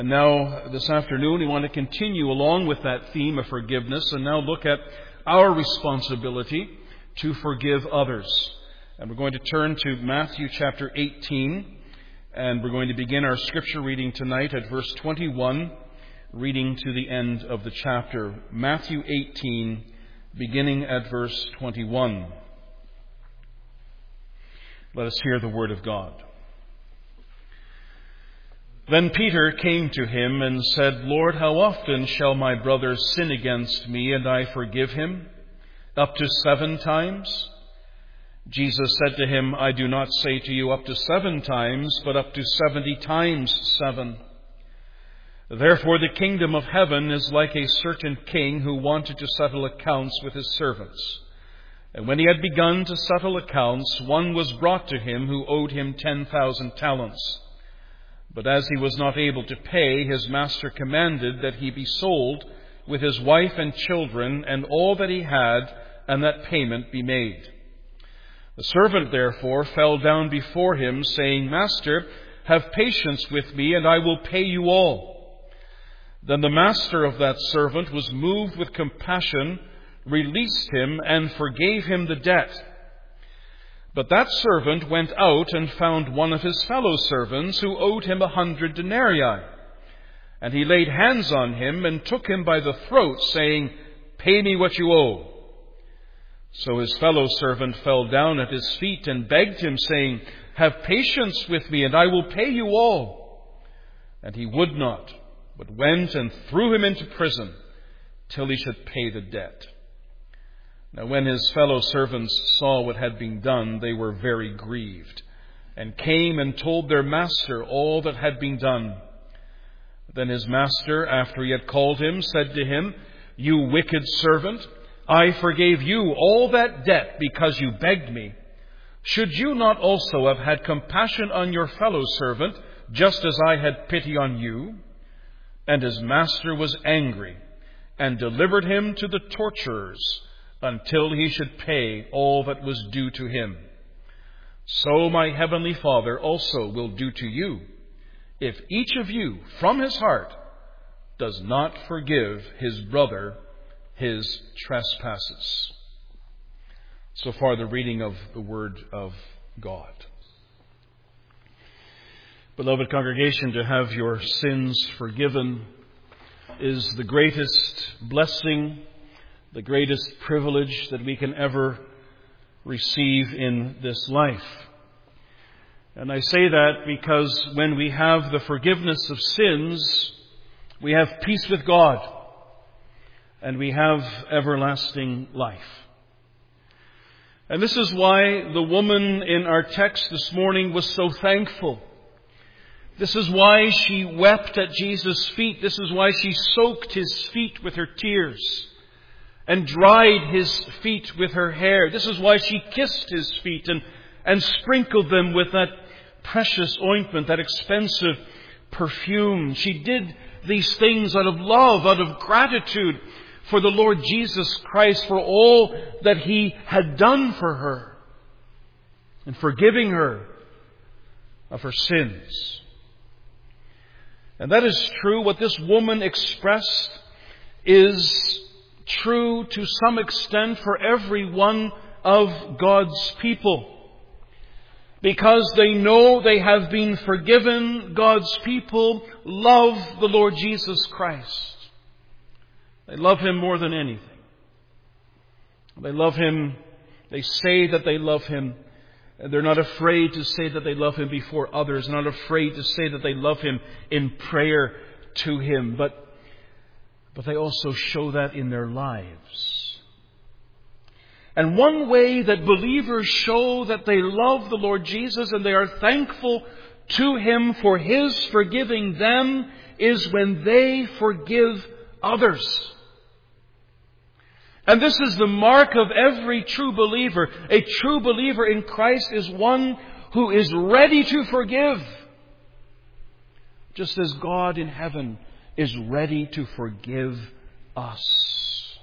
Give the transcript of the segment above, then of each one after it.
And now, this afternoon, we want to continue along with that theme of forgiveness and now look at our responsibility to forgive others. And we're going to turn to Matthew chapter 18, and we're going to begin our scripture reading tonight at verse 21, reading to the end of the chapter. Matthew 18, beginning at verse 21. Let us hear the word of God. Then Peter came to him and said, Lord, how often shall my brother sin against me and I forgive him? Up to 7 times? Jesus said to him, I do not say to you up to 7 times, but up to 70 times 7. Therefore the kingdom of heaven is like a certain king who wanted to settle accounts with his servants. And when he had begun to settle accounts, one was brought to him who owed him 10,000 talents. But as he was not able to pay, his master commanded that he be sold with his wife and children and all that he had, and that payment be made. The servant therefore fell down before him, saying, Master, have patience with me, and I will pay you all. Then the master of that servant was moved with compassion, released him, and forgave him the debt. But that servant went out and found one of his fellow servants who owed him 100 denarii. And he laid hands on him and took him by the throat, saying, Pay me what you owe. So his fellow servant fell down at his feet and begged him, saying, Have patience with me, and I will pay you all. And he would not, but went and threw him into prison till he should pay the debt. Now when his fellow servants saw what had been done, they were very grieved, and came and told their master all that had been done. Then his master, after he had called him, said to him, You wicked servant, I forgave you all that debt because you begged me. Should you not also have had compassion on your fellow servant, just as I had pity on you? And his master was angry, and delivered him to the torturers, until he should pay all that was due to him. So my heavenly Father also will do to you, if each of you from his heart does not forgive his brother his trespasses. So far the reading of the Word of God. Beloved congregation, to have your sins forgiven is the greatest blessing, the greatest privilege that we can ever receive in this life. And I say that because when we have the forgiveness of sins, we have peace with God, and we have everlasting life. And this is why the woman in our text this morning was so thankful. This is why she wept at Jesus' feet. This is why she soaked his feet with her tears and dried his feet with her hair. This is why she kissed his feet and sprinkled them with that precious ointment, that expensive perfume. She did these things out of love, out of gratitude for the Lord Jesus Christ, for all that he had done for her, and forgiving her of her sins. And that is true. What this woman expressed is true to some extent for every one of God's people. Because they know they have been forgiven, God's people love the Lord Jesus Christ. They love him more than anything. They love him. They say that they love him. They're not afraid to say that they love him before others. Not afraid to say that they love him in prayer to him. But they also show that in their lives. And one way that believers show that they love the Lord Jesus and they are thankful to him for his forgiving them is when they forgive others. And this is the mark of every true believer. A true believer in Christ is one who is ready to forgive, just as God in heaven is ready to forgive us.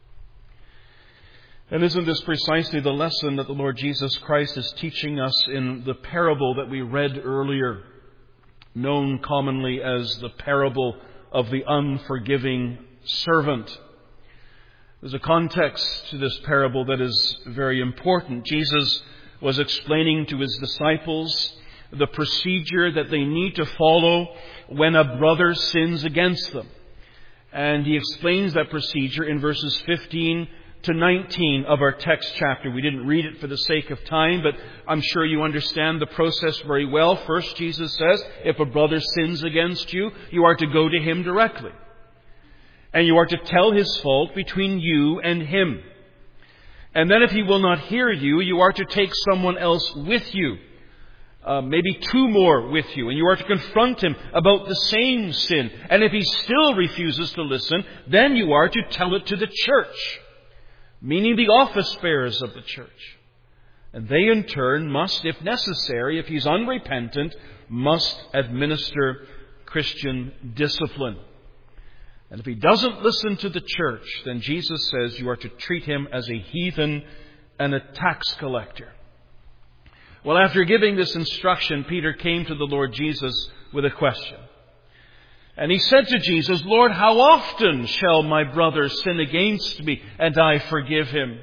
And isn't this precisely the lesson that the Lord Jesus Christ is teaching us in the parable that we read earlier? known commonly as the parable of the unforgiving servant. There's a context to this parable that is very important. Jesus was explaining to his disciples the procedure that they need to follow when a brother sins against them. And he explains that procedure in verses 15 to 19 of our text chapter. We didn't read it for the sake of time, but I'm sure you understand the process very well. First, Jesus says, if a brother sins against you, you are to go to him directly. And you are to tell his fault between you and him. And then if he will not hear you, you are to take someone else with you. Maybe two more with you. And you are to confront him about the same sin. And if he still refuses to listen, then you are to tell it to the church. Meaning the office bearers of the church. And they in turn must, if necessary, if he's unrepentant, must administer Christian discipline. And if he doesn't listen to the church, then Jesus says you are to treat him as a heathen and a tax collector. Well, after giving this instruction, Peter came to the Lord Jesus with a question. And he said to Jesus, Lord, how often shall my brother sin against me and I forgive him?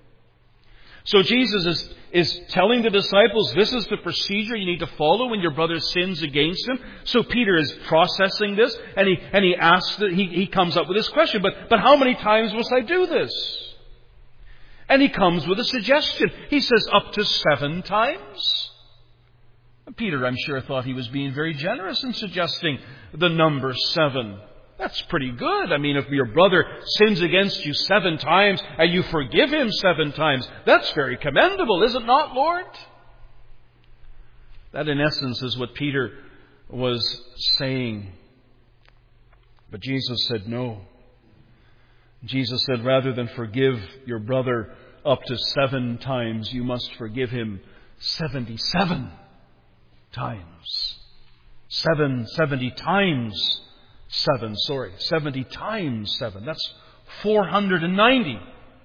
So Jesus is telling the disciples, this is the procedure you need to follow when your brother sins against him. So Peter is processing this, and he asks, he comes up with this question, but how many times must I do this? And he comes with a suggestion. He says up to 7 times. Peter, I'm sure, thought he was being very generous in suggesting the number 7. That's pretty good. I mean, if your brother sins against you 7 times and you forgive him 7 times, that's very commendable, is it not, Lord? That, in essence, is what Peter was saying. But Jesus said no. Jesus said, rather than forgive your brother up to 7 times, you must forgive him 77 times. 70 times 7. 70 times 7. That's 490.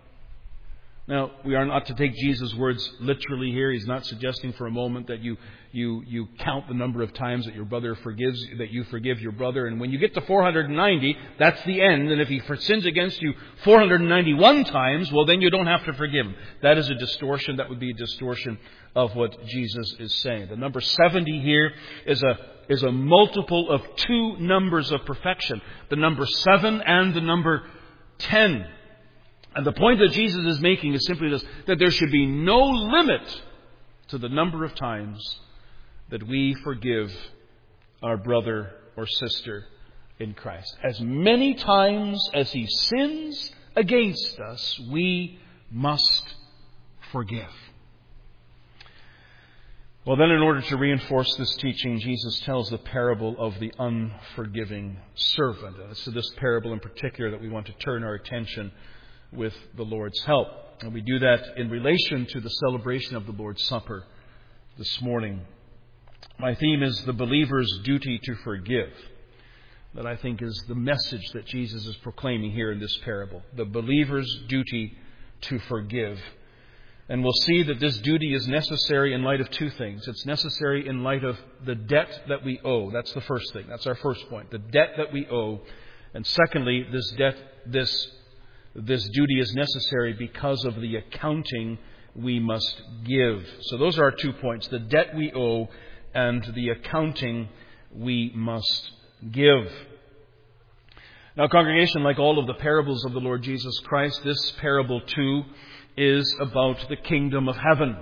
Now, we are not to take Jesus' words literally here. He's not suggesting for a moment that you count the number of times that your brother forgives, that you forgive your brother. And when you get to 490, that's the end. And if he sins against you 491 times, well, then you don't have to forgive him. That is a distortion. That would be a distortion of what Jesus is saying. The number 70 here is a multiple of 2 numbers of perfection. The number 7 and the number 10. And the point that Jesus is making is simply this, that there should be no limit to the number of times that we forgive our brother or sister in Christ. As many times as he sins against us, we must forgive. Well, then, in order to reinforce this teaching, Jesus tells the parable of the unforgiving servant. It's to this parable in particular that we want to turn our attention with the Lord's help. And we do that in relation to the celebration of the Lord's Supper this morning. My theme is the believer's duty to forgive. That, I think, is the message that Jesus is proclaiming here in this parable. The believer's duty to forgive. And we'll see that this duty is necessary in light of 2 things. It's necessary in light of the debt that we owe. That's the first thing. That's our first point. The debt that we owe. And secondly, this duty is necessary because of the accounting we must give. So those are our 2 points. The debt we owe and the accounting we must give. Now, congregation, like all of the parables of the Lord Jesus Christ, this parable too is about the kingdom of heaven.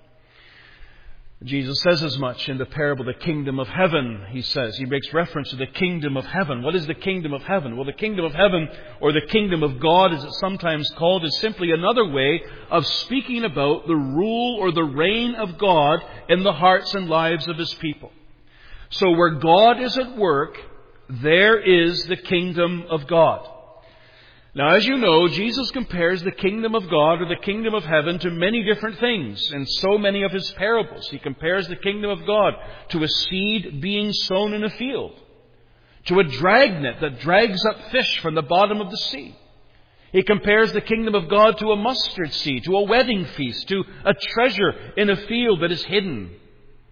Jesus says as much in the parable, the kingdom of heaven, he says. He makes reference to the kingdom of heaven. What is the kingdom of heaven? Well, the kingdom of heaven, or the kingdom of God, as it's sometimes called, is simply another way of speaking about the rule or the reign of God in the hearts and lives of his people. So where God is at work, there is the kingdom of God. Now, as you know, Jesus compares the kingdom of God or the kingdom of heaven to many different things in so many of his parables. He compares the kingdom of God to a seed being sown in a field, to a dragnet that drags up fish from the bottom of the sea. He compares the kingdom of God to a mustard seed, to a wedding feast, to a treasure in a field that is hidden,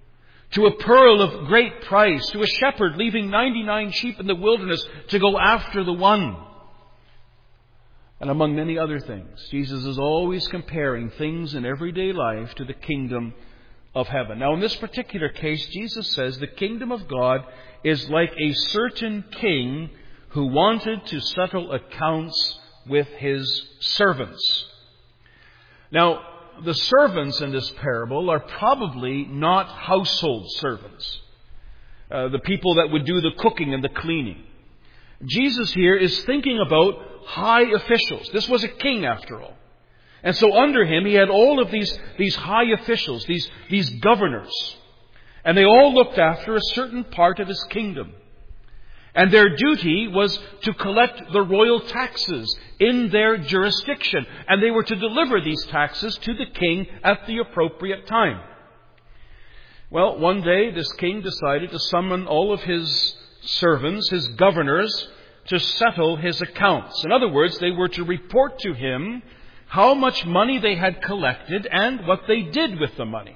to a pearl of great price, to a shepherd leaving 99 sheep in the wilderness to go after the one. And among many other things, Jesus is always comparing things in everyday life to the kingdom of heaven. Now, in this particular case, Jesus says the kingdom of God is like a certain king who wanted to settle accounts with his servants. Now, the servants in this parable are probably not household servants, the people that would do the cooking and the cleaning. Jesus here is thinking about high officials. This was a king, after all. And so under him, he had all of these high officials, these governors. And they all looked after a certain part of his kingdom. And their duty was to collect the royal taxes in their jurisdiction. And they were to deliver these taxes to the king at the appropriate time. Well, one day this king decided to summon all of his servants, his governors, to settle his accounts. In other words, they were to report to him how much money they had collected and what they did with the money.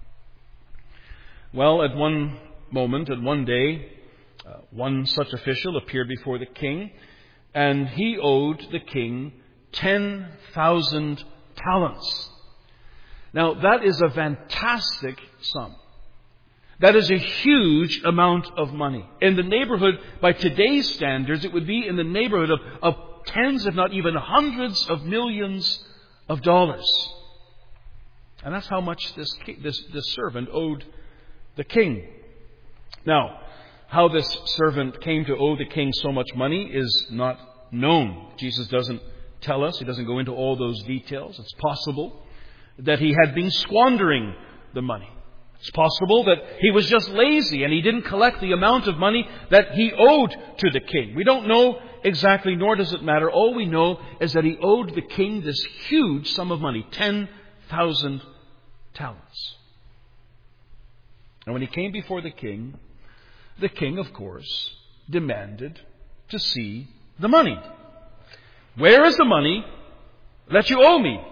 Well, at one day, one such official appeared before the king, and he owed the king 10,000 talents. Now, that is a fantastic sum. That is a huge amount of money. In the neighborhood, by today's standards, it would be in the neighborhood of tens, if not even hundreds of millions of dollars. And that's how much this servant owed the king. Now, how this servant came to owe the king so much money is not known. Jesus doesn't tell us. He doesn't go into all those details. It's possible that he had been squandering the money. It's possible that he was just lazy and he didn't collect the amount of money that he owed to the king. We don't know exactly, nor does it matter. All we know is that he owed the king this huge sum of money, 10,000 talents. And when he came before the king, of course, demanded to see the money. Where is the money that you owe me?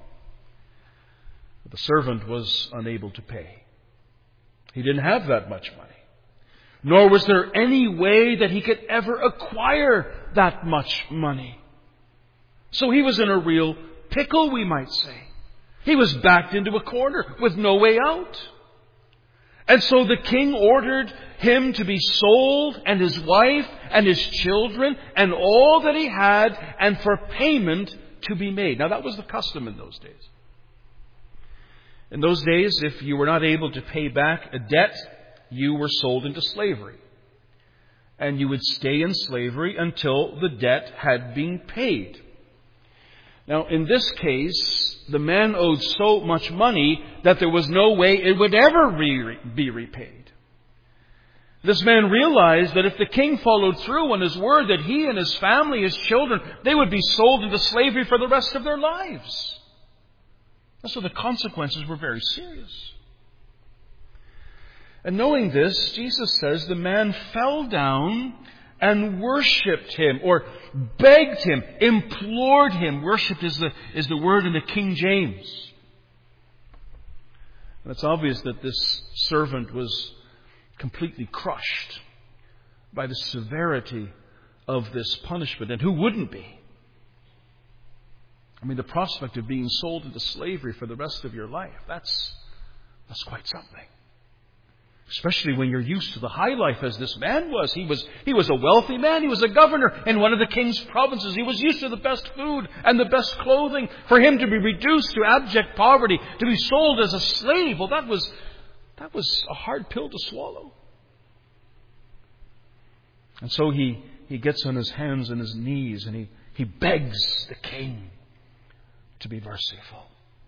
But the servant was unable to pay. He didn't have that much money. Nor was there any way that he could ever acquire that much money. So he was in a real pickle, we might say. He was backed into a corner with no way out. And so the king ordered him to be sold, and his wife and his children and all that he had, and for payment to be made. Now, that was the custom in those days. In those days, if you were not able to pay back a debt, you were sold into slavery. And you would stay in slavery until the debt had been paid. Now, in this case, the man owed so much money that there was no way it would ever be repaid. This man realized that if the king followed through on his word, that he and his family, his children, they would be sold into slavery for the rest of their lives. And so the consequences were very serious. And knowing this, Jesus says the man fell down and worshipped him, or begged him, implored him. Worshipped is the word in the King James. And it's obvious that this servant was completely crushed by the severity of this punishment. And who wouldn't be? I mean, the prospect of being sold into slavery for the rest of your life, that's quite something. Especially when you're used to the high life as this man was. He was a wealthy man. He was a governor in one of the king's provinces. He was used to the best food and the best clothing. For him to be reduced to abject poverty, to be sold as a slave, well, that was a hard pill to swallow. And so he gets on his hands and his knees and he begs the king to be merciful.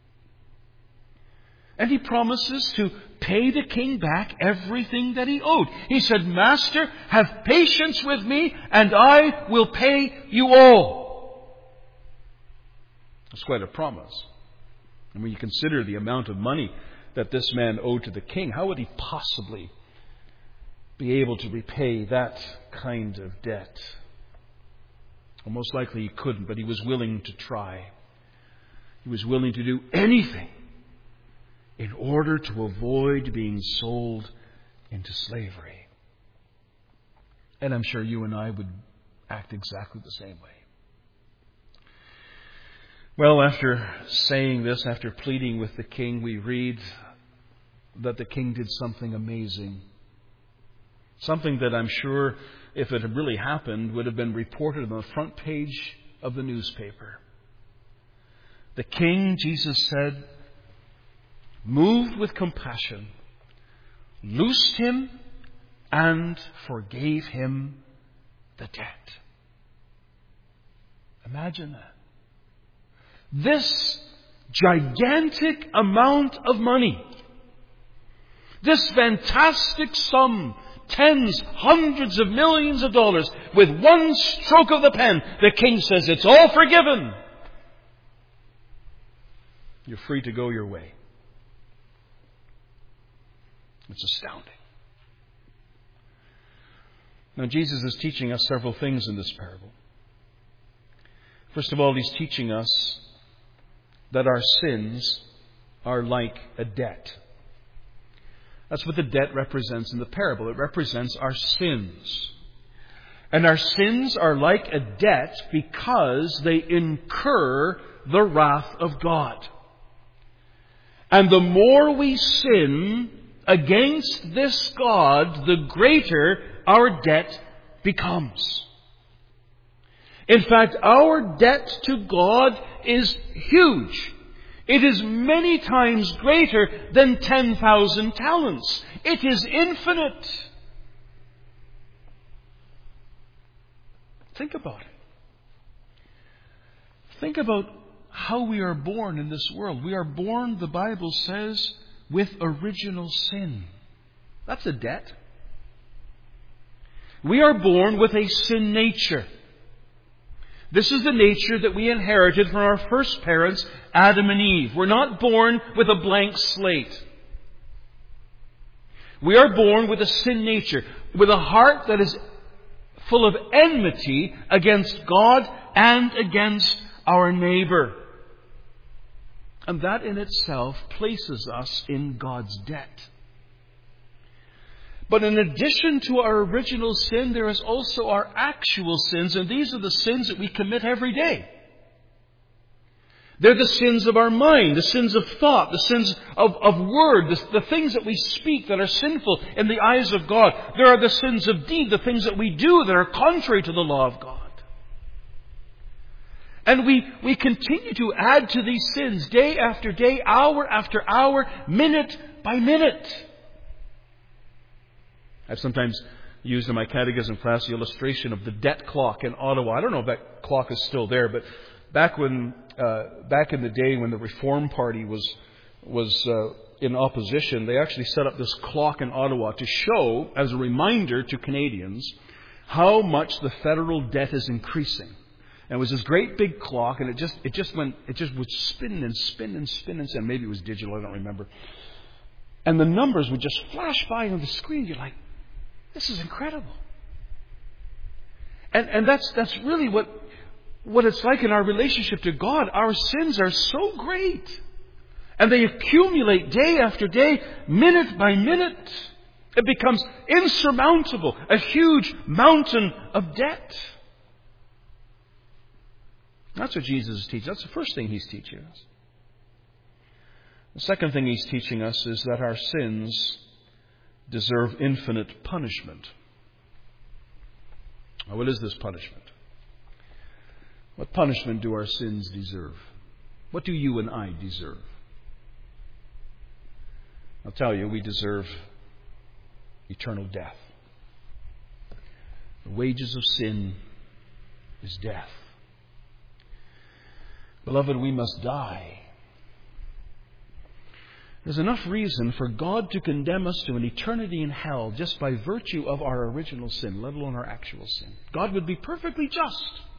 And he promises to pay the king back everything that he owed. He said, "Master, have patience with me, and I will pay you all." That's quite a promise. And when you consider the amount of money that this man owed to the king, how would he possibly be able to repay that kind of debt? Well, most likely he couldn't, but he was willing to try. He was willing to do anything in order to avoid being sold into slavery. And I'm sure you and I would act exactly the same way. Well, after saying this, after pleading with the king, we read that the king did something amazing. Something that I'm sure, if it had really happened, would have been reported on the front page of the newspaper. The king, Jesus said, moved with compassion, loosed him and forgave him the debt. Imagine that. This gigantic amount of money, this fantastic sum, tens, hundreds of millions of dollars, with one stroke of the pen, the king says, it's all forgiven. You're free to go your way. It's astounding. Now, Jesus is teaching us several things in this parable. First of all, He's teaching us that our sins are like a debt. That's what the debt represents in the parable. It represents our sins. And our sins are like a debt because they incur the wrath of God. And the more we sin against this God, the greater our debt becomes. In fact, our debt to God is huge. It is many times greater than 10,000 talents. It is infinite. Think about it. Think about how we are born in this world. We are born, the Bible says, with original sin. That's a debt. We are born with a sin nature. This is the nature that we inherited from our first parents, Adam and Eve. We're not born with a blank slate. We are born with a sin nature, with a heart that is full of enmity against God and against our neighbor. And that in itself places us in God's debt. But in addition to our original sin, there is also our actual sins, and these are the sins that we commit every day. They're the sins of our mind, the sins of thought, the sins of word, the things that we speak that are sinful in the eyes of God. There are the sins of deed, the things that we do that are contrary to the law of God. And we continue to add to these sins day after day, hour after hour, minute by minute. I've sometimes used in my catechism class the illustration of the debt clock in Ottawa. I don't know if that clock is still there, but back in the day when the Reform Party was in opposition, they actually set up this clock in Ottawa to show, as a reminder to Canadians, how much the federal debt is increasing. And it was this great big clock, and it just would spin and spin and spin and spin. Maybe it was digital, I don't remember. And the numbers would just flash by on the screen. You're like, this is incredible. And that's really what it's like in our relationship to God. Our sins are so great. And they accumulate day after day, minute by minute. It becomes insurmountable, a huge mountain of debt. That's what Jesus is teaching. That's the first thing He's teaching us. The second thing He's teaching us is that our sins deserve infinite punishment. Now, what is this punishment? What punishment do our sins deserve? What do you and I deserve? I'll tell you, we deserve eternal death. The wages of sin is death. Beloved, we must die. There's enough reason for God to condemn us to an eternity in hell just by virtue of our original sin, let alone our actual sin. God would be perfectly just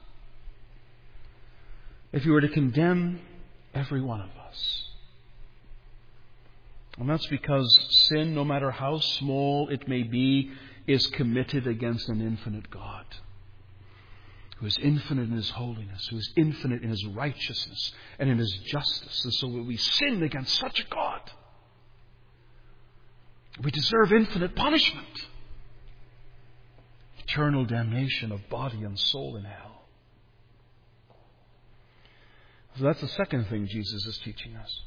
if He were to condemn every one of us. And that's because sin, no matter how small it may be, is committed against an infinite God, who is infinite in His holiness, who is infinite in His righteousness and in His justice. And so when we sin against such a God, We deserve infinite punishment. Eternal damnation of body and soul in hell. So that's the second thing Jesus is teaching us.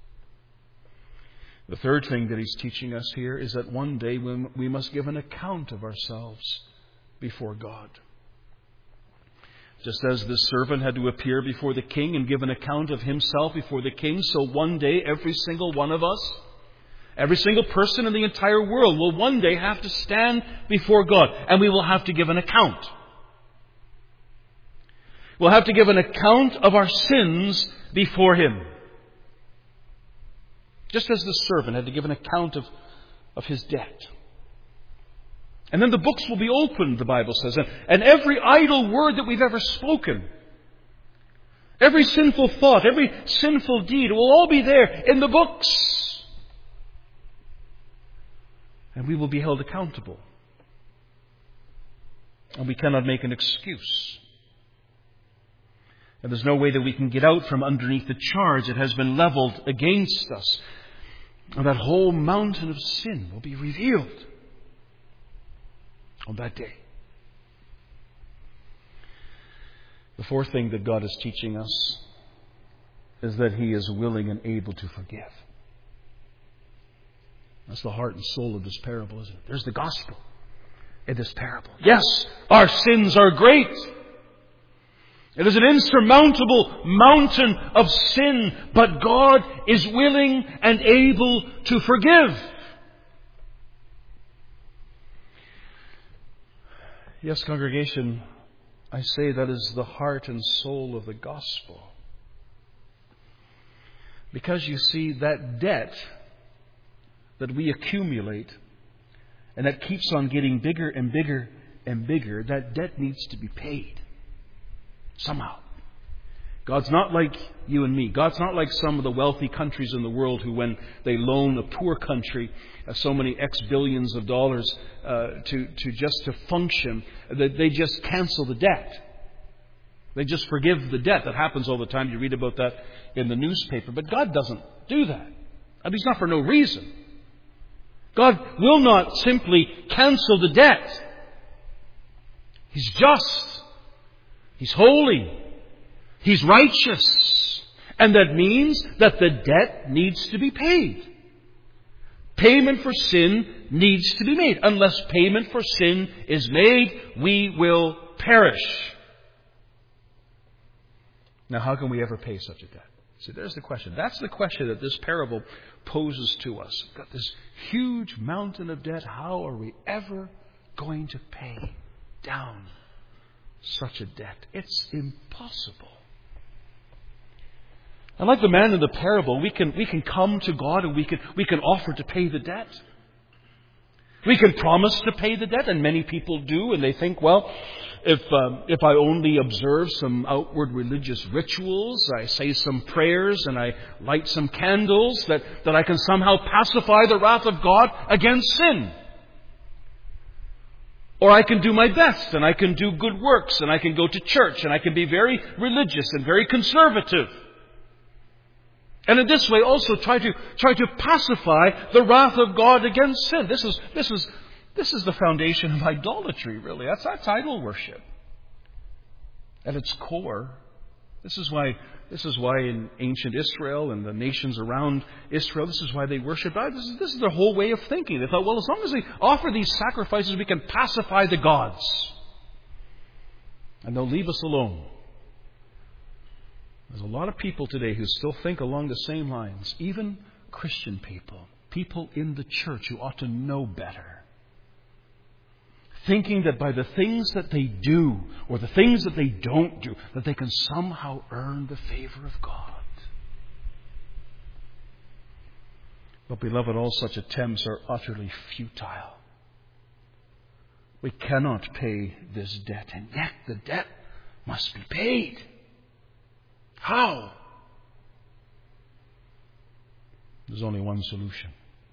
The third thing that He's teaching us here is that one day we must give an account of ourselves before God. Just as this servant had to appear before the king and give an account of himself before the king, so one day every single one of us, every single person in the entire world will one day have to stand before God, and we will have to give an account. We'll have to give an account of our sins before Him. Just as the servant had to give an account of his debt. And then the books will be opened, the Bible says, and every idle word that we've ever spoken, every sinful thought, every sinful deed will all be there in the books. And we will be held accountable. And we cannot make an excuse. And there's no way that we can get out from underneath the charge that has been leveled against us. And that whole mountain of sin will be revealed on that day. The fourth thing that God is teaching us is that He is willing and able to forgive. That's the heart and soul of this parable, isn't it? There's the gospel in this parable. Yes, our sins are great. It is an insurmountable mountain of sin, but God is willing and able to forgive. Yes, congregation, I say that is the heart and soul of the gospel. Because you see, that debt that we accumulate and that keeps on getting bigger and bigger and bigger, that debt needs to be paid. Somehow. God's not like you and me. God's not like some of the wealthy countries in the world who, when they loan a poor country so many X billions of dollars to function, they just cancel the debt. They just forgive the debt. That happens all the time. You read about that in the newspaper. But God doesn't do that. At least not for no reason. God will not simply cancel the debt. He's just. He's holy. He's righteous. And that means that the debt needs to be paid. Payment for sin needs to be made. Unless payment for sin is made, we will perish. Now, how can we ever pay such a debt? See, there's the question. That's the question that this parable poses to us. We've got this huge mountain of debt. How are we ever going to pay down such a debt? It's impossible. And like the man in the parable, we can come to God and we can offer to pay the debt. We can promise to pay the debt, and many people do, and they think, well, if I only observe some outward religious rituals, I say some prayers and I light some candles, that I can somehow pacify the wrath of God against sin. Or I can do my best, and I can do good works, and I can go to church, and I can be very religious and very conservative. And in this way also try to pacify the wrath of God against sin. This is the foundation of idolatry, really. That's idol worship. At its core, this is why in ancient Israel and the nations around Israel, this is why they worship God. This is their whole way of thinking. They thought, well, as long as we offer these sacrifices, we can pacify the gods. And they'll leave us alone. There's a lot of people today who still think along the same lines. Even Christian people. People in the church who ought to know better. Thinking that by the things that they do, or the things that they don't do, that they can somehow earn the favor of God. But beloved, all such attempts are utterly futile. We cannot pay this debt, and yet the debt must be paid. How? There's only one solution.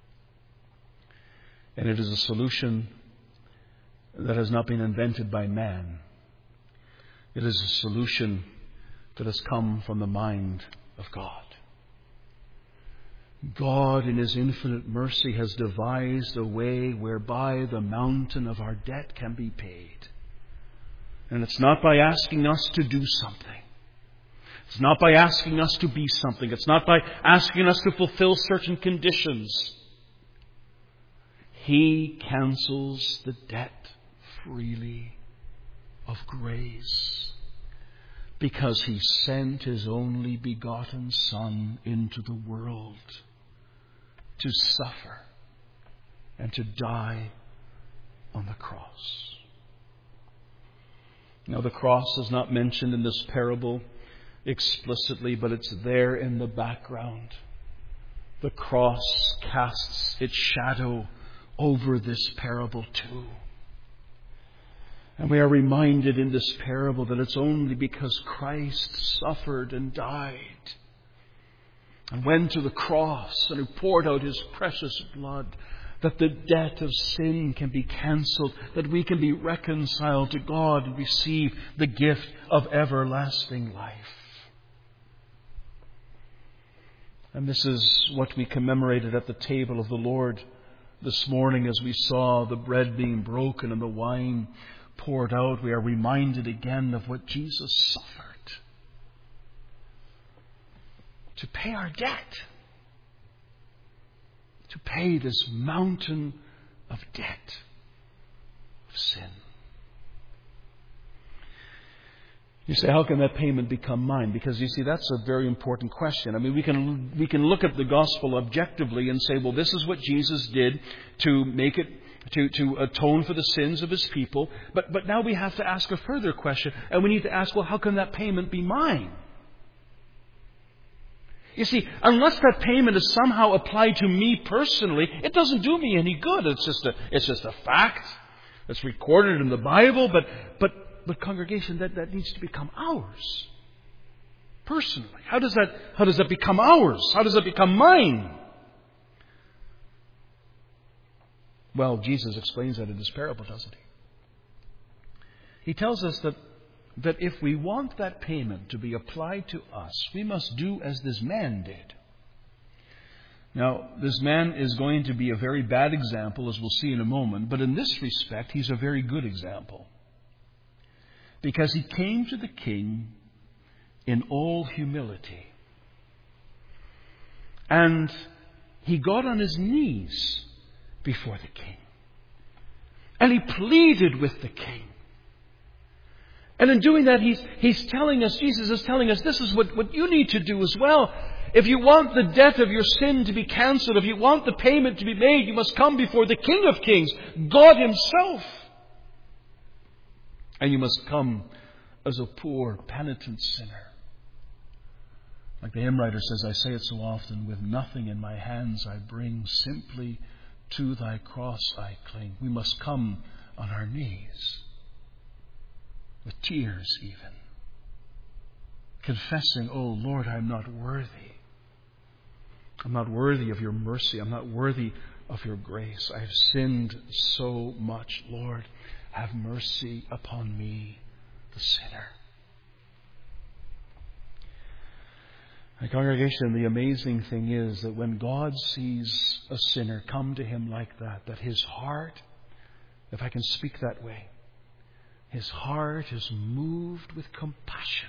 And it is a solution that has not been invented by man. It is a solution that has come from the mind of God. God in His infinite mercy has devised a way whereby the mountain of our debt can be paid. And it's not by asking us to do something. It's not by asking us to be something. It's not by asking us to fulfill certain conditions. He cancels the debt freely of grace, because He sent His only begotten Son into the world to suffer and to die on the cross. Now, the cross is not mentioned in this parable explicitly, but it's there in the background. The cross casts its shadow over this parable too. And we are reminded in this parable that it's only because Christ suffered and died and went to the cross and who poured out His precious blood that the debt of sin can be cancelled, that we can be reconciled to God and receive the gift of everlasting life. And this is what we commemorated at the table of the Lord this morning as we saw the bread being broken and the wine poured out. We are reminded again of what Jesus suffered to pay our debt, to pay this mountain of debt of sin. You say, how can that payment become mine? Because you see, that's a very important question. I mean, we can look at the gospel objectively and say, well, this is what Jesus did to make it, to atone for the sins of His people. But now we have to ask a further question, and we need to ask, well, how can that payment be mine? You see, unless that payment is somehow applied to me personally, it doesn't do me any good. It's just a fact. It's recorded in the Bible, but congregation, that needs to become ours. Personally. How does that become ours? How does that become mine? Well, Jesus explains that in this parable, doesn't He? He tells us that if we want that payment to be applied to us, we must do as this man did. Now, this man is going to be a very bad example, as we'll see in a moment, but in this respect, he's a very good example. Because he came to the king in all humility. And he got on his knees before the king. And he pleaded with the king. And in doing that, he's telling us, Jesus is telling us, this is what you need to do as well. If you want the debt of your sin to be cancelled, if you want the payment to be made, you must come before the King of Kings, God Himself. And you must come as a poor, penitent sinner. Like the hymn writer says, I say it so often, with nothing in my hands I bring, simply to Thy cross I cling. We must come on our knees, with tears even, confessing, oh Lord, I'm not worthy. I'm not worthy of Your mercy. I'm not worthy of Your grace. I have sinned so much. Lord, have mercy upon me, the sinner. My congregation, the amazing thing is that when God sees a sinner come to Him like that His heart, if I can speak that way, His heart is moved with compassion.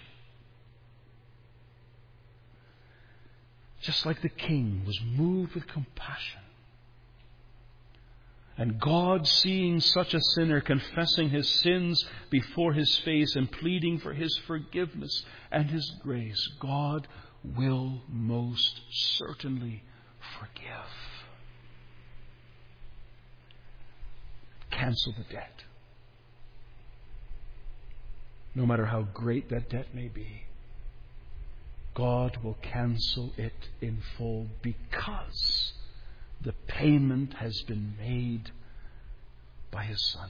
Just like the king was moved with compassion. And God, seeing such a sinner confessing his sins before His face and pleading for His forgiveness and His grace, God will most certainly forgive. Cancel the debt. No matter how great that debt may be, God will cancel it in full because the payment has been made by His Son.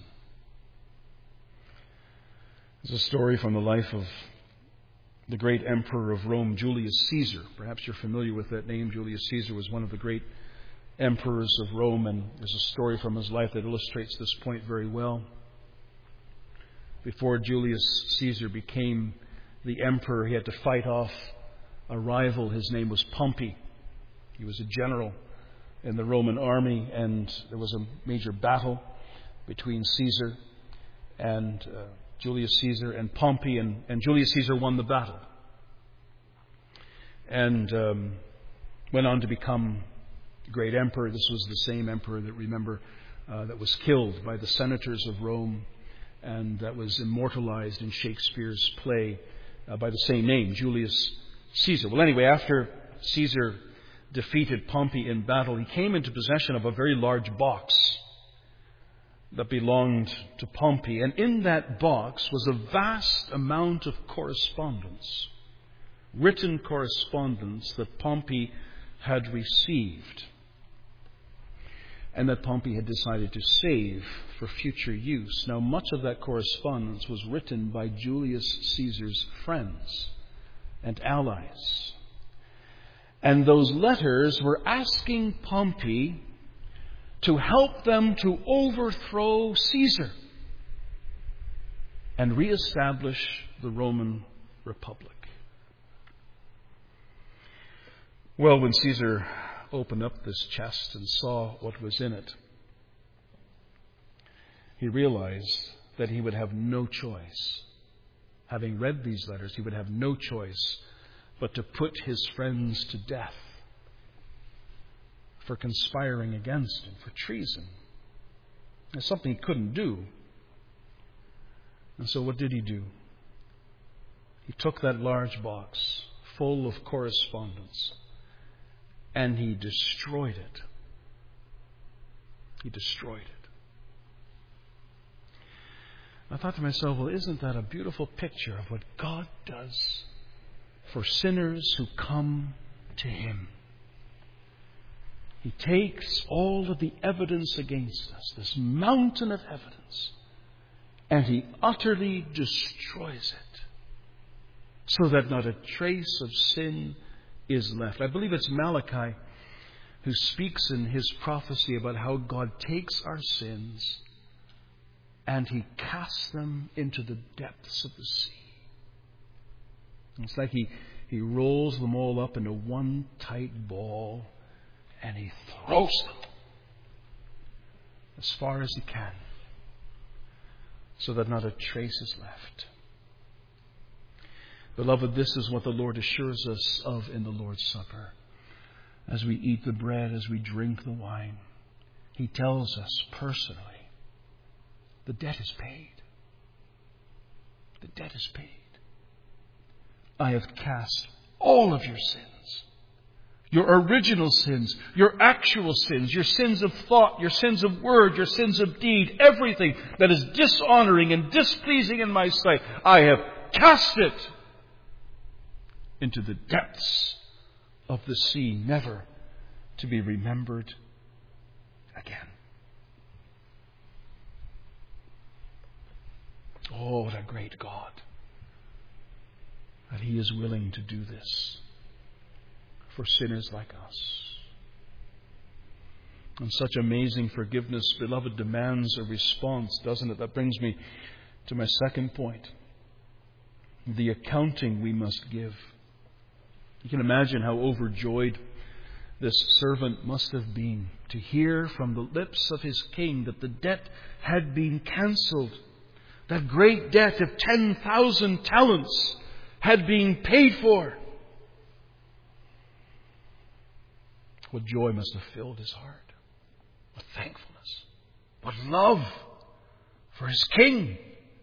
There's a story from the life of the great emperor of Rome, Julius Caesar. Perhaps you're familiar with that name. Julius Caesar was one of the great emperors of Rome, and there's a story from his life that illustrates this point very well. Before Julius Caesar became the emperor, he had to fight off a rival. His name was Pompey. He was a general in the Roman army, and there was a major battle between Caesar and Julius Caesar and Pompey, and Julius Caesar won the battle and went on to become great emperor. This was the same emperor that, remember, that was killed by the senators of Rome, and that was immortalized in Shakespeare's play by the same name, Julius Caesar. Well, anyway, after Caesar defeated Pompey in battle, he came into possession of a very large box that belonged to Pompey. And in that box was a vast amount of correspondence, written correspondence that Pompey had received and that Pompey had decided to save for future use. Now, much of that correspondence was written by Julius Caesar's friends and allies. And those letters were asking Pompey to help them to overthrow Caesar and reestablish the Roman Republic. Well, when Caesar opened up this chest and saw what was in it, he realized that he would have no choice. Having read these letters, he would have no choice but to put his friends to death for conspiring against him, for treason. It's something he couldn't do. And so what did he do? He took that large box full of correspondence and he destroyed it. He destroyed it. I thought to myself, well, isn't that a beautiful picture of what God does for sinners who come to Him? He takes all of the evidence against us, this mountain of evidence, and He utterly destroys it so that not a trace of sin is left. I believe it's Malachi who speaks in his prophecy about how God takes our sins and He casts them into the depths of the sea. It's like he rolls them all up into one tight ball and He throws them as far as He can so that not a trace is left. Beloved, this is what the Lord assures us of in the Lord's Supper. As we eat the bread, as we drink the wine, He tells us personally, the debt is paid. The debt is paid. I have cast all of your sins. Your original sins, your actual sins, your sins of thought, your sins of word, your sins of deed, everything that is dishonoring and displeasing in my sight, I have cast it into the depths of the sea, never to be remembered again. Oh, what a great God, that He is willing to do this for sinners like us. And such amazing forgiveness, beloved, demands a response, doesn't it? That brings me to my second point. The accounting we must give. You can imagine how overjoyed this servant must have been to hear from the lips of his king that the debt had been cancelled. That great debt of 10,000 talents had been paid for. What joy must have filled his heart. What thankfulness. What love for his king.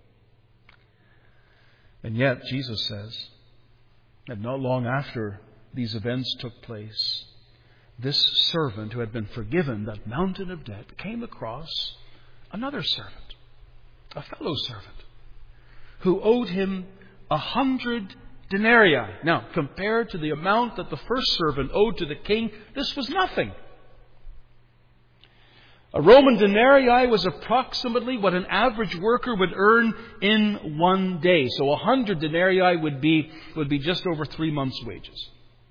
And yet, Jesus says that not long after these events took place, this servant who had been forgiven that mountain of debt came across another servant, a fellow servant, who owed him 100 denarii. Now, compared to the amount that the first servant owed to the king, this was nothing. A Roman denarii was approximately what an average worker would earn in one day. So 100 denarii would be just over 3 months' wages.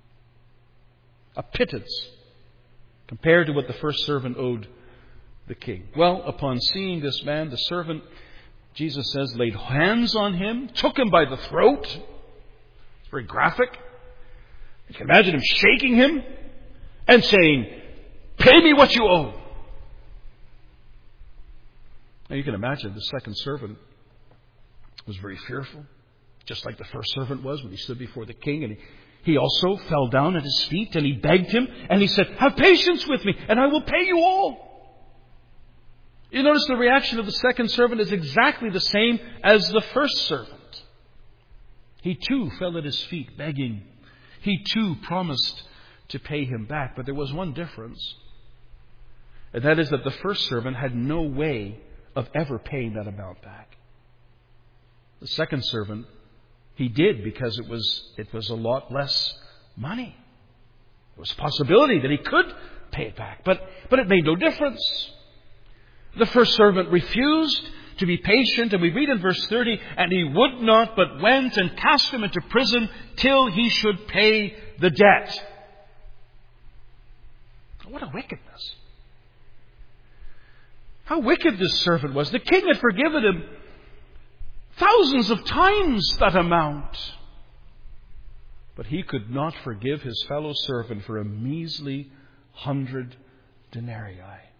A pittance compared to what the first servant owed the king. Well, upon seeing this man, the servant, Jesus says, laid hands on him, took him by the throat. It's very graphic. You can imagine him shaking him and saying, "Pay me what you owe." Now you can imagine the second servant was very fearful, just like the first servant was when he stood before the king. And he also fell down at his feet and he begged him and he said, "Have patience with me and I will pay you all." You notice the reaction of the second servant is exactly the same as the first servant. He too fell at his feet begging. He too promised to pay him back. But there was one difference. And that is that the first servant had no way of ever paying that amount back. The second servant, he did, because it was a lot less money. There was a possibility that he could pay it back. But it made no difference. The first servant refused to be patient, and we read in verse 30, "And he would not, but went and cast him into prison till he should pay the debt." What a wickedness. How wicked this servant was. The king had forgiven him thousands of times that amount. But he could not forgive his fellow servant for a measly 100 denarii.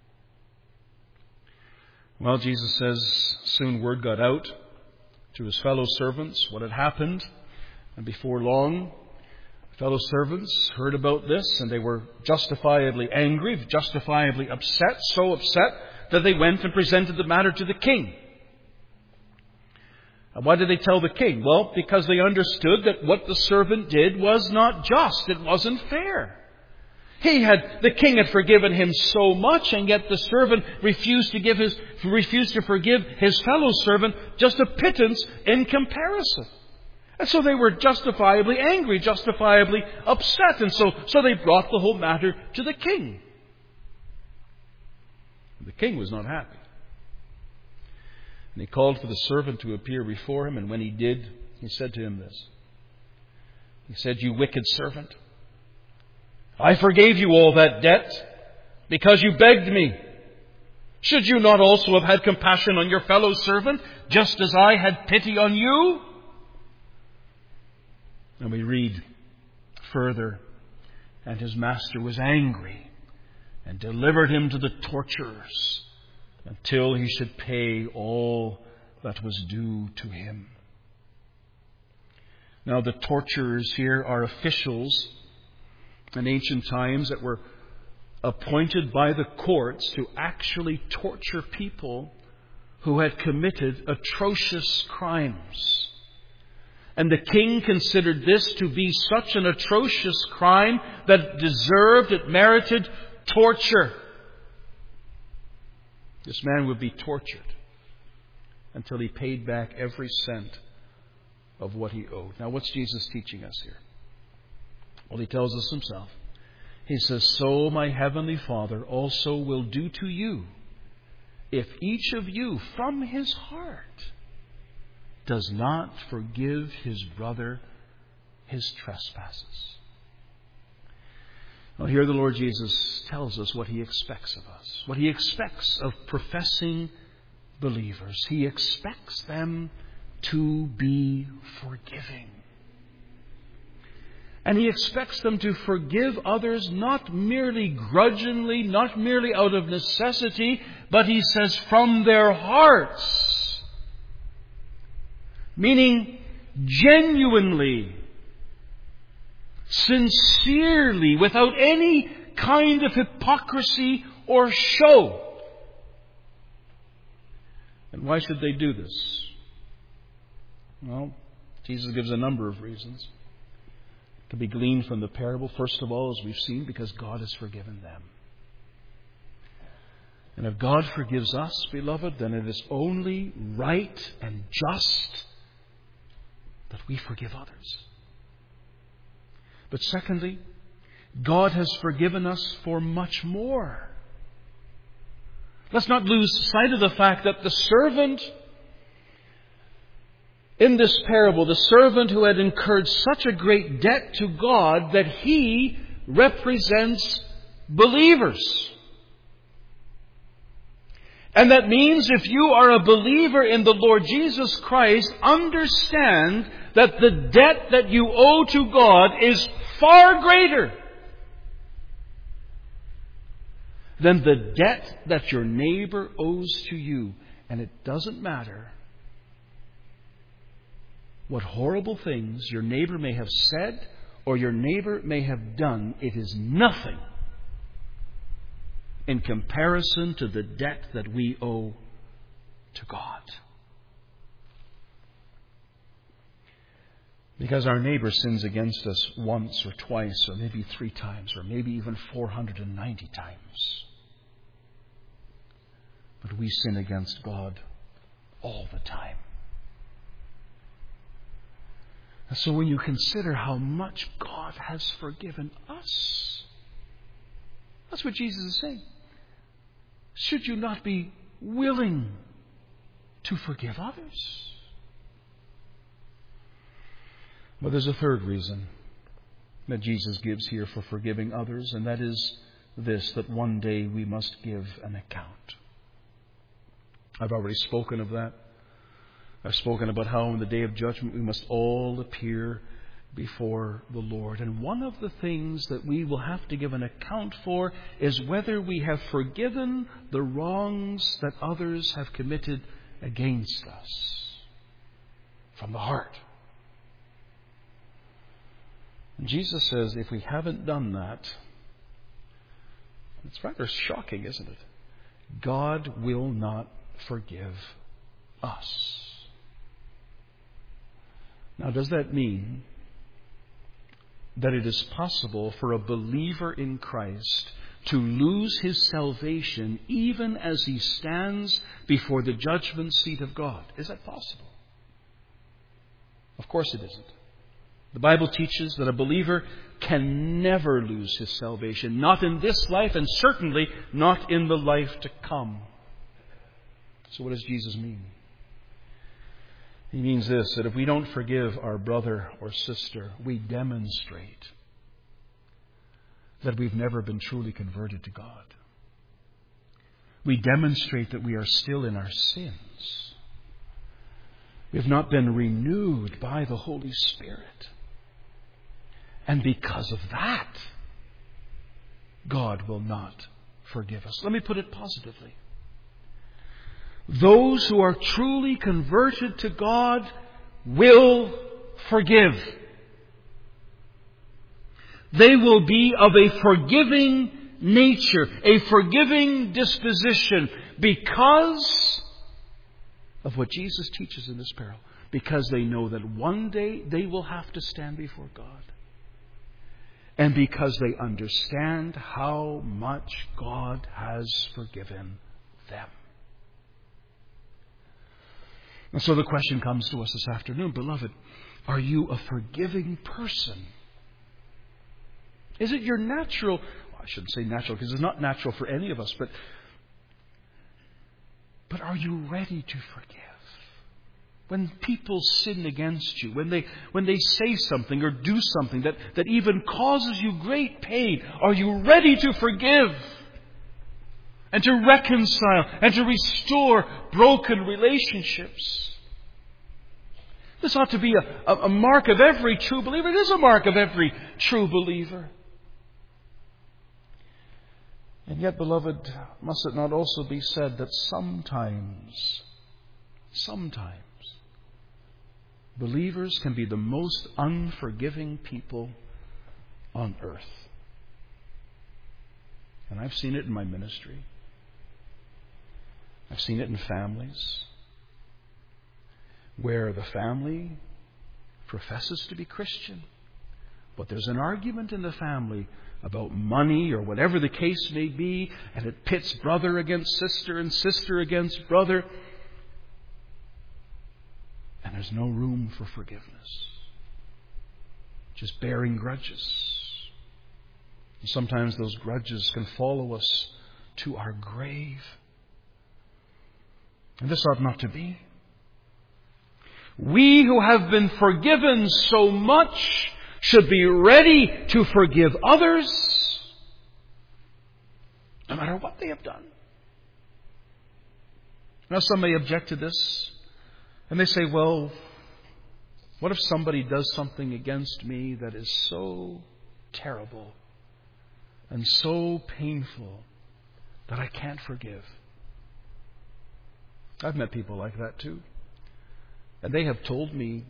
Well, Jesus says, soon word got out to his fellow servants what had happened. And before long, fellow servants heard about this, and they were justifiably angry, justifiably upset, so upset that they went and presented the matter to the king. And why did they tell the king? Well, because they understood that what the servant did was not just. It wasn't fair. The king had forgiven him so much, and yet the servant refused to forgive his fellow servant just a pittance in comparison. And so they were justifiably angry, justifiably upset, and so they brought the whole matter to the king. The king was not happy. And he called for the servant to appear before him, and when he did, he said to him this. He said, "You wicked servant, I forgave you all that debt because you begged me. Should you not also have had compassion on your fellow servant, just as I had pity on you?" And we read further, "And his master was angry and delivered him to the torturers until he should pay all that was due to him." Now the torturers here are officials in ancient times that were appointed by the courts to actually torture people who had committed atrocious crimes. And the king considered this to be such an atrocious crime that it merited torture. This man would be tortured until he paid back every cent of what he owed. Now, what's Jesus teaching us here? Well, he tells us himself. He says, "So my heavenly Father also will do to you if each of you from his heart does not forgive his brother his trespasses." Well, here the Lord Jesus tells us what he expects of us, what he expects of professing believers. He expects them to be forgiving. And he expects them to forgive others not merely grudgingly, not merely out of necessity, but he says from their hearts. Meaning genuinely, sincerely, without any kind of hypocrisy or show. And why should they do this? Well, Jesus gives a number of reasons. To be gleaned from the parable. First of all, as we've seen, because God has forgiven them. And if God forgives us, beloved, then it is only right and just that we forgive others. But secondly, God has forgiven us for much more. Let's not lose sight of the fact that the servant in this parable, the servant who had incurred such a great debt to God, that he represents believers. And that means if you are a believer in the Lord Jesus Christ, understand that the debt that you owe to God is far greater then the debt that your neighbor owes to you. And it doesn't matter what horrible things your neighbor may have said or your neighbor may have done. It is nothing in comparison to the debt that we owe to God. Because our neighbor sins against us once or twice or maybe 3 times or maybe even 490 times. But we sin against God all the time. And so when you consider how much God has forgiven us, that's what Jesus is saying. Should you not be willing to forgive others? But there's a third reason that Jesus gives here for forgiving others, and that is this, that one day we must give an account. I've already spoken of that. I've spoken about how in the day of judgment we must all appear before the Lord. And one of the things that we will have to give an account for is whether we have forgiven the wrongs that others have committed against us from the heart. And Jesus says if we haven't done that, it's rather shocking, isn't it? God will not forgive us. Now, does that mean that it is possible for a believer in Christ to lose his salvation even as he stands before the judgment seat of God? Is that possible? Of course it isn't. The Bible teaches that a believer can never lose his salvation, not in this life and certainly not in the life to come. So what does Jesus mean? He means this, that if we don't forgive our brother or sister, we demonstrate that we've never been truly converted to God. We demonstrate that we are still in our sins. We have not been renewed by the Holy Spirit. And because of that, God will not forgive us. Let me put it positively. Those who are truly converted to God will forgive. They will be of a forgiving nature, a forgiving disposition, because of what Jesus teaches in this parable. Because they know that one day they will have to stand before God. And because they understand how much God has forgiven them. And so the question comes to us this afternoon, beloved, are you a forgiving person? Is it your natural, I shouldn't say natural because it's not natural for any of us, but are you ready to forgive? When people sin against you, when they say something or do something that even causes you great pain, are you ready to forgive? And to reconcile and to restore broken relationships. This ought to be a mark of every true believer. It is a mark of every true believer. And yet, beloved, must it not also be said that sometimes, believers can be the most unforgiving people on earth. And I've seen it in my ministry. I've seen it in families where the family professes to be Christian, but there's an argument in the family about money or whatever the case may be, and it pits brother against sister and sister against brother, and there's no room for forgiveness. Just bearing grudges. And sometimes those grudges can follow us to our grave. And this ought not to be. We who have been forgiven so much should be ready to forgive others, no matter what they have done. Now, some may object to this, and they say, well, what if somebody does something against me that is so terrible and so painful that I can't forgive. I've met people like that too. And they have told me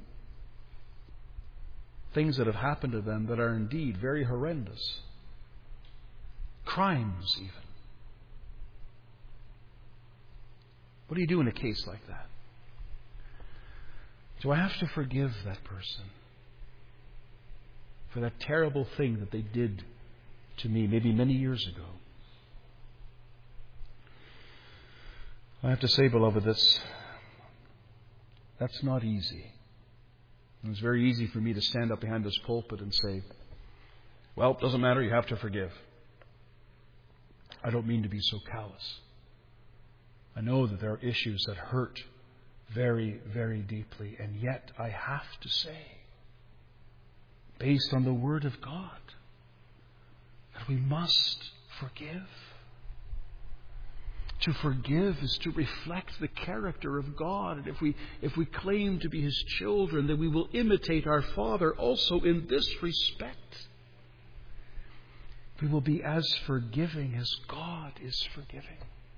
things that have happened to them that are indeed very horrendous. Crimes even. What do you do in a case like that? Do I have to forgive that person for that terrible thing that they did to me maybe many years ago? I have to say, beloved, that's not easy. And it's very easy for me to stand up behind this pulpit and say, well, it doesn't matter, you have to forgive. I don't mean to be so callous. I know that there are issues that hurt very, very deeply, and yet I have to say, based on the Word of God, that we must forgive. To forgive is to reflect the character of God. And if we claim to be His children, then we will imitate our Father also in this respect. We will be as forgiving as God is forgiving.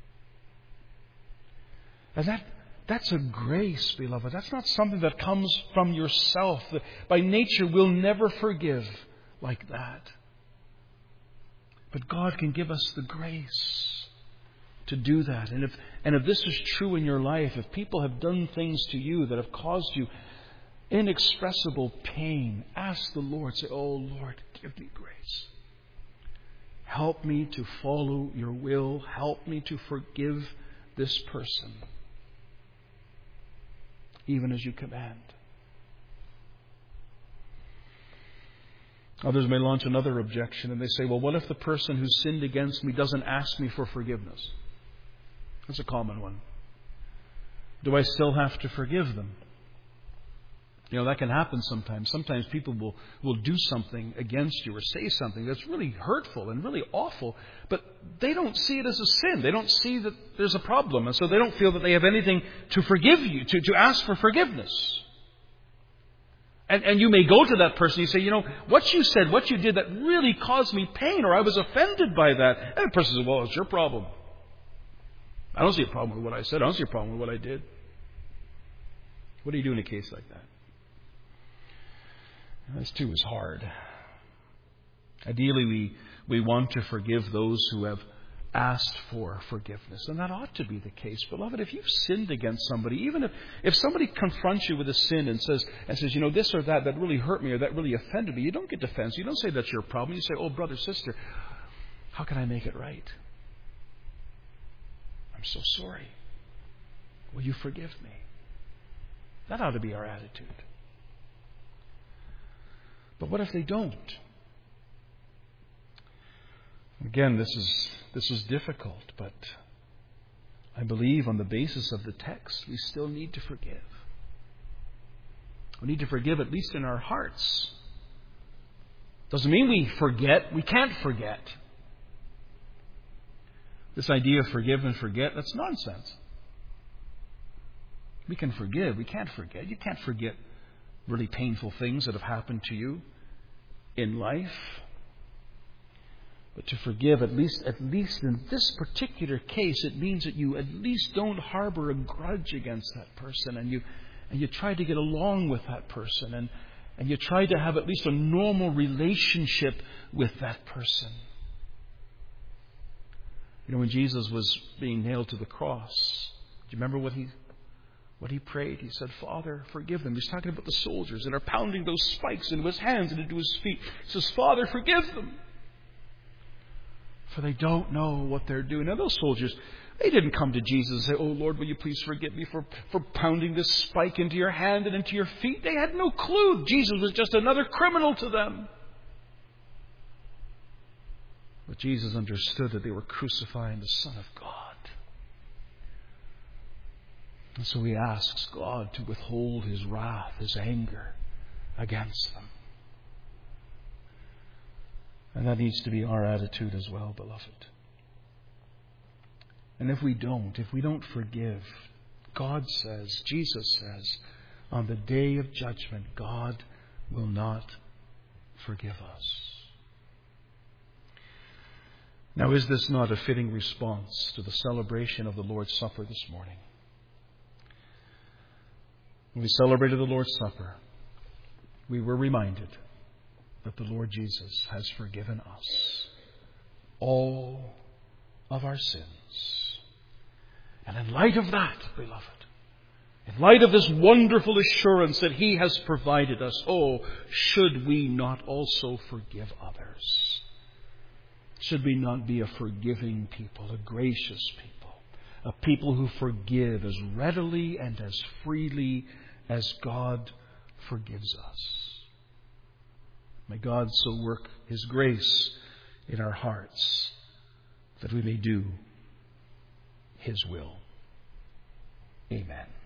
And that's a grace, beloved. That's not something that comes from yourself. By nature, we'll never forgive like that. But God can give us the grace to do that. And if this is true in your life, if people have done things to you that have caused you inexpressible pain, ask the Lord. Say, oh Lord, give me grace. Help me to follow your will. Help me to forgive this person, even as you command. Others may launch another objection and they say, well, what if the person who sinned against me doesn't ask me for forgiveness? That's a common one. Do I still have to forgive them? You know, that can happen sometimes. Sometimes people will do something against you or say something that's really hurtful and really awful, but they don't see it as a sin. They don't see that there's a problem, and so they don't feel that they have anything to forgive you, to ask for forgiveness. And you may go to that person and you say, you know, what you said, what you did, that really caused me pain, or I was offended by that. And the person says, well, it's your problem. I don't see a problem with what I said. I don't see a problem with what I did. What do you do in a case like that? This too is hard. Ideally, we want to forgive those who have asked for forgiveness. And that ought to be the case. Beloved, if you've sinned against somebody, even if somebody confronts you with a sin and says, you know, this or that really hurt me or that really offended me, you don't get defensive. You don't say that's your problem. You say, oh, brother, sister, how can I make it right? I'm so sorry. Will you forgive me? That ought to be our attitude. But what if they don't? Again, this is difficult, but I believe on the basis of the text, we still need to forgive. We need to forgive at least in our hearts. Doesn't mean we forget. We can't forget. This idea of forgive and forget, that's nonsense. We can forgive. We can't forget. You can't forget really painful things that have happened to you in life. But to forgive, at least in this particular case, it means that you at least don't harbor a grudge against that person, and you try to get along with that person, and you try to have at least a normal relationship with that person. You know, when Jesus was being nailed to the cross, do you remember what he prayed? He said, Father, forgive them. He's talking about the soldiers that are pounding those spikes into his hands and into his feet. He says, Father, forgive them, for they don't know what they're doing. Now, those soldiers, they didn't come to Jesus and say, oh, Lord, will you please forgive me for pounding this spike into your hand and into your feet? They had no clue. Jesus was just another criminal to them. But Jesus understood that they were crucifying the Son of God. And so he asks God to withhold his wrath, his anger against them. And that needs to be our attitude as well, beloved. And if we don't forgive, God says, Jesus says, on the day of judgment, God will not forgive us. Now, is this not a fitting response to the celebration of the Lord's Supper this morning? When we celebrated the Lord's Supper, we were reminded that the Lord Jesus has forgiven us all of our sins. And in light of that, beloved, in light of this wonderful assurance that He has provided us, should we not also forgive others? Should we not be a forgiving people, a gracious people, a people who forgive as readily and as freely as God forgives us? May God so work His grace in our hearts that we may do His will. Amen.